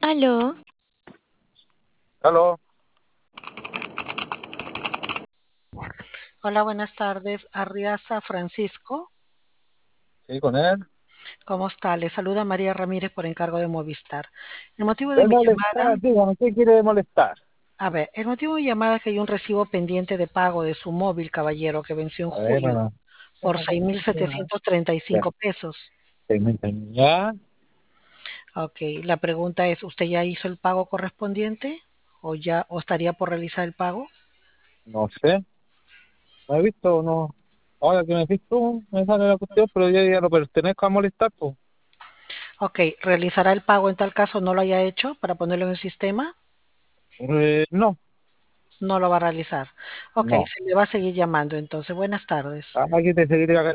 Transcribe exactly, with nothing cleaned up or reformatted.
Aló, Aló, Hola, buenas tardes. Arriaza Francisco, sí, con él. ¿cómo está? Le saluda María Ramírez por encargo de Movistar. El motivo de ¿De mi molestar? llamada, Dígame, ¿qué quiere molestar? a ver, el motivo de mi llamada es que hay un recibo pendiente de pago de su móvil, caballero, que venció en A ver, julio bueno, por seis mil setecientos treinta y ya, cinco pesos. ya, Ok, la pregunta es, ¿usted ya hizo el pago correspondiente o ya o estaría por realizar el pago? no sé, no he visto, no. Ahora que me he visto, me sale la cuestión, pero yo ya no pertenezco a molestar, pues. Ok, ¿realizará el pago en tal caso no lo haya hecho para ponerlo en el sistema? Eh, no, No lo va a realizar. Ok, no. se le va a seguir llamando entonces. Buenas tardes. Ah, aquí te seguiré